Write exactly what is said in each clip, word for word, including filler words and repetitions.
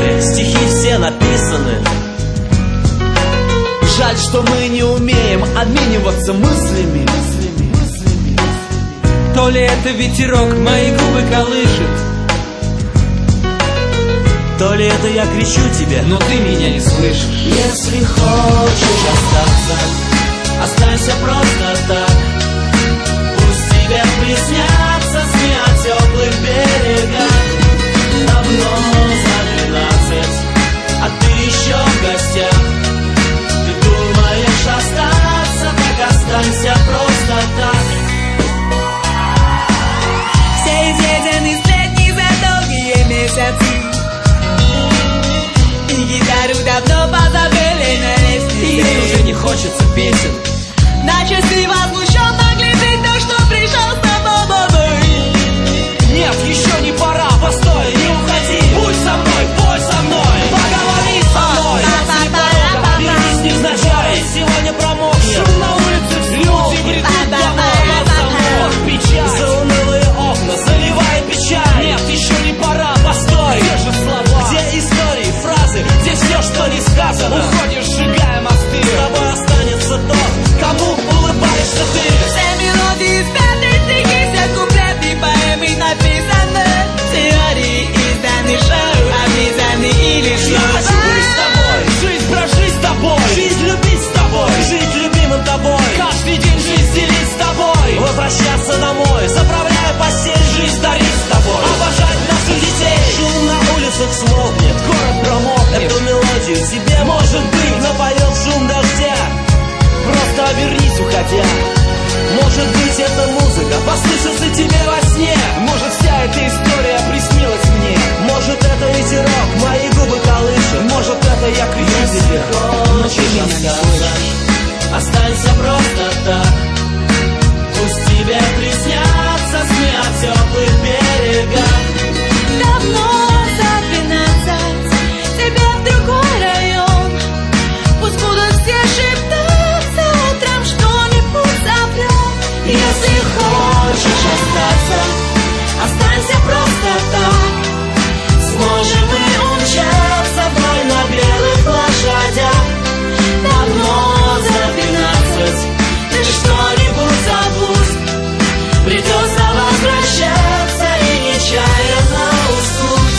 цифры, стихи все написаны. Жаль, что мы не умеем обмениваться мыслями. То ли это ветерок мои губы колышет, то ли это я кричу тебе, но ты меня не слышишь. Если хочешь остаться, останься просто так. Пусть тебе приснятся сны о теплых берегах. Давно за двенадцать, а ты еще в гостях. Ты думаешь остаться, так останься просто так. Все изъедены сплетни за долгие месяцы, и гитару давно позабыли на лестнице. Тебе уже не хочется песен. На часы возмущенно глядит то, что пришел с тобой. Нет, еще не пора, постой, не уходи. Будь со мной, пой со мной, поговори со мной. Если дорога, обернись невзначай. Сегодня промокнет, шум на улице взвод. Люди бредут домой, разговор, печаль. За унылые окна заливает печаль. Нет, еще не пора, постой. Где же слова? Где истории, фразы? Где все, что не сказано? Уходишь, сжигая мосты. С тобой останется тот, кому улыбаешься ты. Все мелодии спяты, стихи, все куплеты, поэмы написаны, теории изданы, шоу обрезаны или Я хочу быть с тобой, жизнь прожить с тобой, жизнь любить с тобой, жить любимым тобой, каждый день жизнь делить с тобой, возвращаться домой, заправляя постель, жизнь дарить с тобой, обожать наших детей. Шум на улицах смолкнет, город промокнет. Эту мелодию тебе, может быть, напоет шум дождя. Просто обернись, уходя. Может быть, эта музыка послышится тебе во сне. Может, вся эта история приснилась мне. Может, это ветерок мои губы колышет. Может, это я кричу тебе, но ты меня не слышишь. Останься просто так. Пусть тебе приснятся сны о теплых берегах. давно за двенадцать, тебе в другой район. Пусть будут все шептаться, утром что-нибудь соврет. Если хочешь остаться, останься просто так. Сможем мы умчаться вдаль на белых лошадях. Давно за двенадцать, ты что-нибудь забудь. Придется возвращаться и нечаянно уснуть.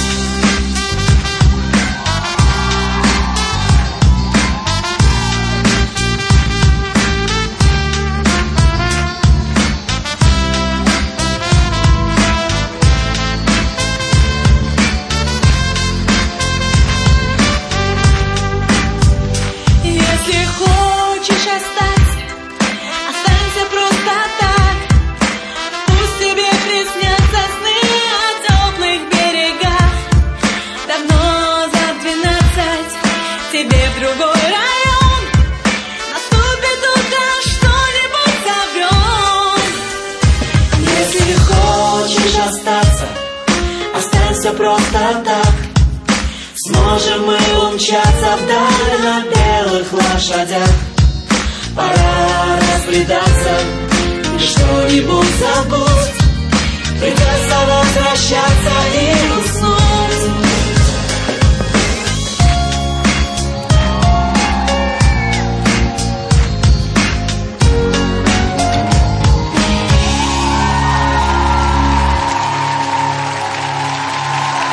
Если хочешь остаться, останься просто так. Пусть тебе приснятся сны о теплых берегах. Давно за двенадцать, тебе в другой район. Наступит утро, что-нибудь соврем. Если хочешь остаться, останься просто так. Сможем мы умчаться вдаль на белых лошадях. Пора разбредаться и что-нибудь забудь. Придется возвращаться и уснуть.